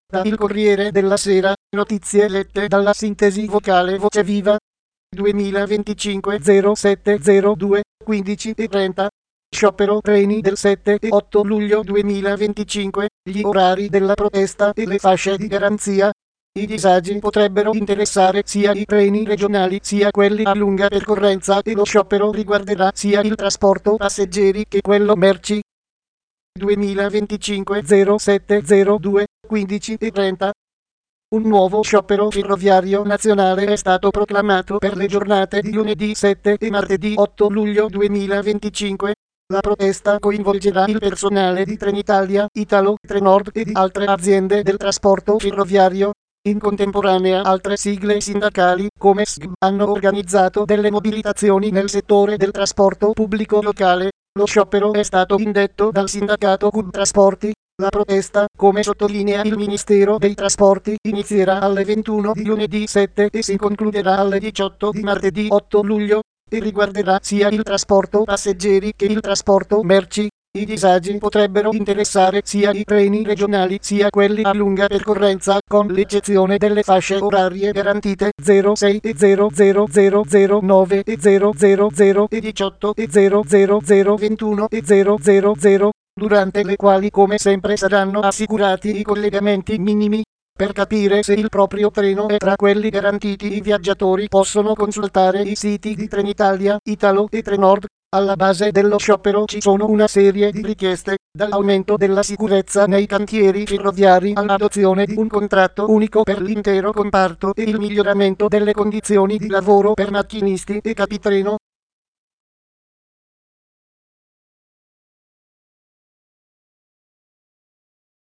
Da Il Corriere della Sera, notizie lette dalla sintesi vocale Voce Viva. 2025 0702 15:30. Sciopero treni del 7 e 8 luglio 2025, gli orari della protesta e le fasce di garanzia. I disagi potrebbero interessare sia i treni regionali sia quelli a lunga percorrenza e lo sciopero riguarderà sia il trasporto passeggeri che quello merci. 2025 0702 15:30. Un nuovo sciopero ferroviario nazionale è stato proclamato per le giornate di lunedì 7 e martedì 8 luglio 2025. La protesta coinvolgerà il personale di Trenitalia, Italo, Trenord e di altre aziende del trasporto ferroviario. In contemporanea altre sigle sindacali, come SGM, hanno organizzato delle mobilitazioni nel settore del trasporto pubblico locale. Lo sciopero è stato indetto dal sindacato CUB Trasporti. La protesta, come sottolinea il Ministero dei Trasporti, inizierà alle 21 di lunedì 7 e si concluderà alle 18 di martedì 8 luglio, e riguarderà sia il trasporto passeggeri che il trasporto merci. I disagi potrebbero interessare sia i treni regionali sia quelli a lunga percorrenza, con l'eccezione delle fasce orarie garantite 06 e 00009 e 000 e 18 e 00021 e 000, durante le quali come sempre saranno assicurati i collegamenti minimi. Per capire se il proprio treno è tra quelli garantiti, i viaggiatori possono consultare i siti di Trenitalia, Italo e Trenord. Alla base dello sciopero ci sono una serie di richieste, dall'aumento della sicurezza nei cantieri ferroviari all'adozione di un contratto unico per l'intero comparto e il miglioramento delle condizioni di lavoro per macchinisti e capitreno.